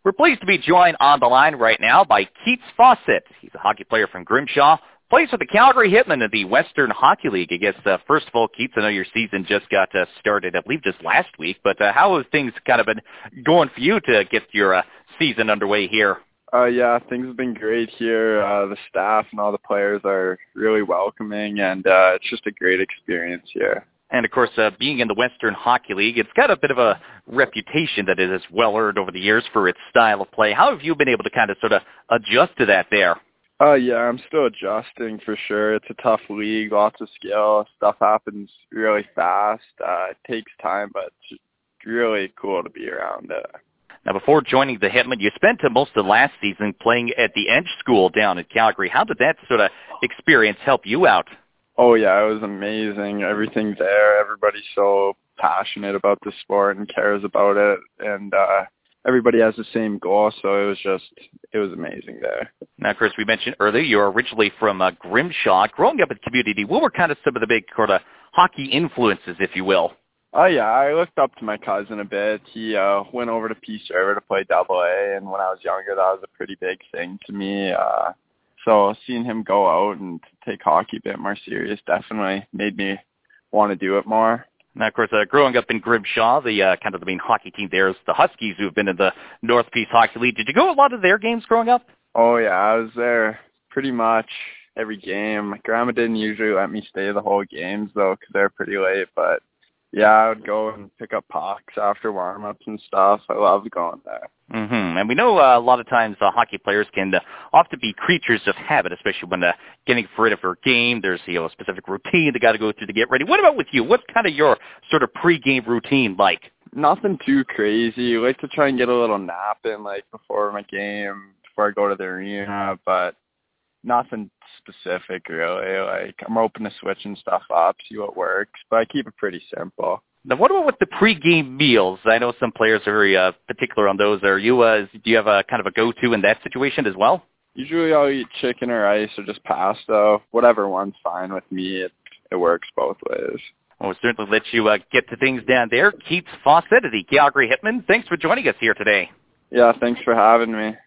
We're pleased to be joined on the line right now by Keats Fawcett. He's a hockey player from Grimshaw, plays for the Calgary Hitmen of the Western Hockey League. I guess, first of all, Keats, I know your season just got started, I believe, just last week, but how have things kind of been going for you to get your season underway here? Yeah, things have been great here. The staff and all the players are really welcoming, and it's just a great experience here. And, of course, being in the Western Hockey League, it's got a bit of a reputation that it has well earned over the years for its style of play. How have you been able to kind of sort of adjust to that there? Yeah, I'm still adjusting for sure. It's a tough league, lots of skill. Stuff happens really fast. It takes time, but it's really cool to be around it. Now, before joining the Hitmen, you spent most of the last season playing at the Edge School down in Calgary. How did that sort of experience help you out? Oh, yeah, it was amazing. Everything's there. Everybody's so passionate about the sport and cares about it. And everybody has the same goal, so it was amazing there. Now, Chris, we mentioned earlier you're originally from Grimshaw. Growing up in the community, what were kind of some of the big sort of hockey influences, if you will? Oh, yeah, I looked up to my cousin a bit. He went over to Peace River to play AA, and when I was younger, that was a pretty big thing to me. So seeing him go out and take hockey a bit more serious definitely made me want to do it more. Now, of course, growing up in Grimshaw, the kind of the main hockey team there is the Huskies, who have been in the North Peace Hockey League. Did you go to a lot of their games growing up? Oh, yeah, I was there pretty much every game. My grandma didn't usually let me stay the whole games, though, because they're pretty late. But, yeah, I would go and pick up pucks after warm-ups and stuff. I loved going there. Mm-hmm. And we know a lot of times hockey players can often be creatures of habit, especially when getting ready for a game. There's a specific routine they got to go through to get ready. What about with you? What's kind of your sort of pre-game routine like? Nothing too crazy. I like to try and get a little nap in like before my game, before I go to the arena, but nothing specific really. Like I'm open to switching stuff up, see what works, but I keep it pretty simple. Now, what about with the pre-game meals? I know some players are very particular on those. Are you? Do you have a kind of a go-to in that situation as well? Usually I'll eat chicken or rice or just pasta. Whatever one's fine with me. It works both ways. Well, we'll certainly let you get to things down there. Keats Fawcett of the Calgary Hitmen, thanks for joining us here today. Yeah, thanks for having me.